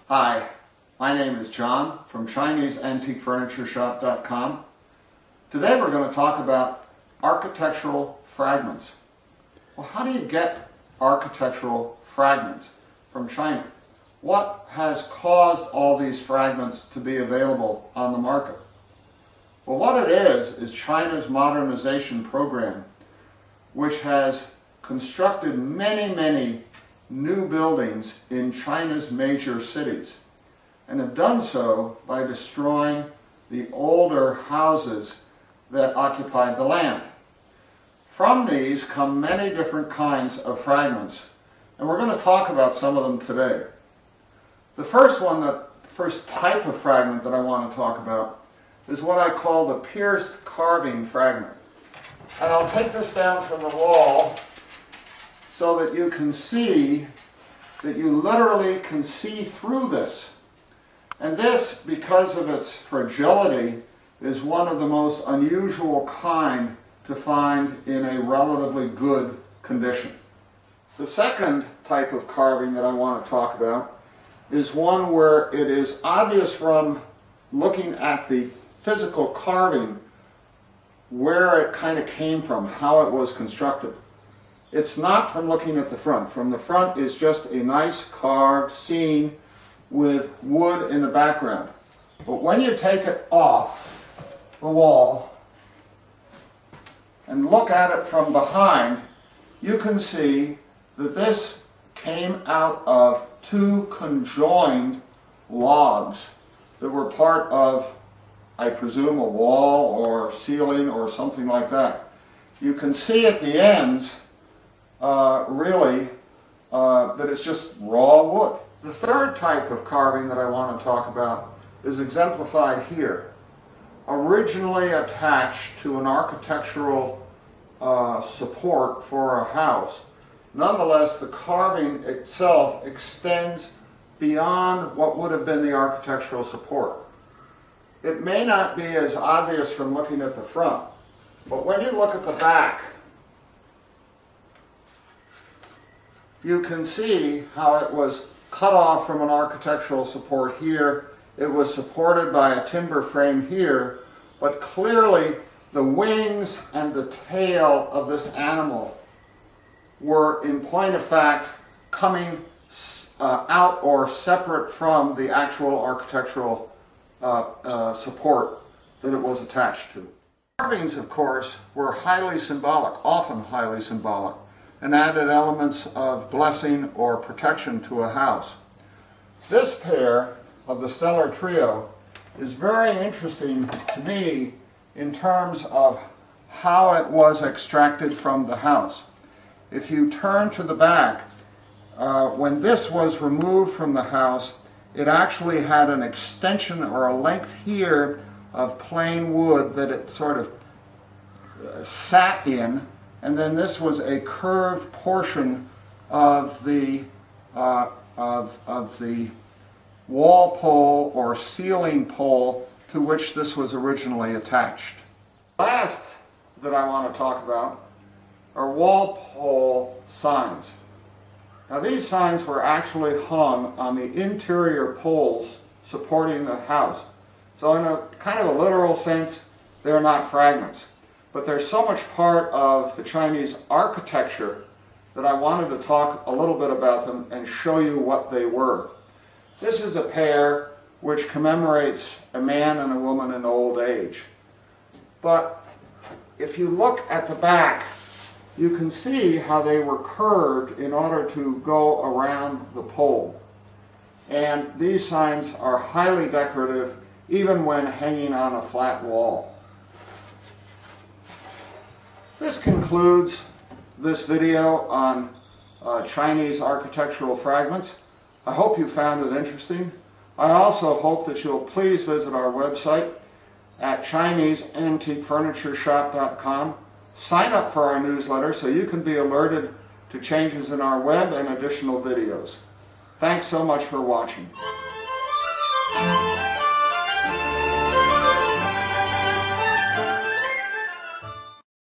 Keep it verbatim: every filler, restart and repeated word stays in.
Hi, my name is John from Chinese Antique Furniture Shop dot com. Today we're going to talk about architectural fragments. Well, how do you get architectural fragments from China? What has caused all these fragments to be available on the market? Well, what it is, is China's modernization program, which has constructed many, many new buildings in China's major cities, and have done so by destroying the older houses that occupied the land. From these come many different kinds of fragments, and we're going to talk about some of them today. The first one, the first type of fragment that I want to talk about is what I call the pierced carving fragment. And I'll take this down from the wall so that you can see that you literally can see through this. And this, because of its fragility, is one of the most unusual kind to find in a relatively good condition. The second type of carving that I want to talk about is one where it is obvious from looking at the physical carving where it kind of came from, how it was constructed. It's not from looking at the front. From the front is just a nice carved scene with wood in the background. But when you take it off the wall and look at it from behind, you can see that this came out of two conjoined logs that were part of, I presume, a wall or ceiling or something like that. You can see at the ends Uh, really, uh, that it's just raw wood. The third type of carving that I want to talk about is exemplified here. Originally attached to an architectural uh, support for a house, nonetheless the carving itself extends beyond what would have been the architectural support. It may not be as obvious from looking at the front, but when you look at the back, you can see how it was cut off from an architectural support here. It was supported by a timber frame here, but clearly the wings and the tail of this animal were, in point of fact, coming uh, out or separate from the actual architectural uh, uh, support that it was attached to. Carvings, of course, were highly symbolic, often highly symbolic, and added elements of blessing or protection to a house. This pair of the Stellar Trio is very interesting to me in terms of how it was extracted from the house. If you turn to the back, uh, when this was removed from the house, it actually had an extension or a length here of plain wood that it sort of uh, sat in, and then this was a curved portion of the uh, of, of the wall pole or ceiling pole to which this was originally attached. Last that I want to talk about are wall pole signs. Now these signs were actually hung on the interior poles supporting the house. So in a kind of a literal sense, they're not fragments. But there's so much part of the Chinese architecture that I wanted to talk a little bit about them and show you what they were. This is a pair which commemorates a man and a woman in old age. But if you look at the back, you can see how they were curved in order to go around the pole. And these signs are highly decorative, even when hanging on a flat wall. This concludes this video on uh, Chinese architectural fragments. I hope you found it interesting. I also hope that you'll please visit our website at Chinese Antique Furniture Shop dot com. Sign up for our newsletter so you can be alerted to changes in our web and additional videos. Thanks so much for watching.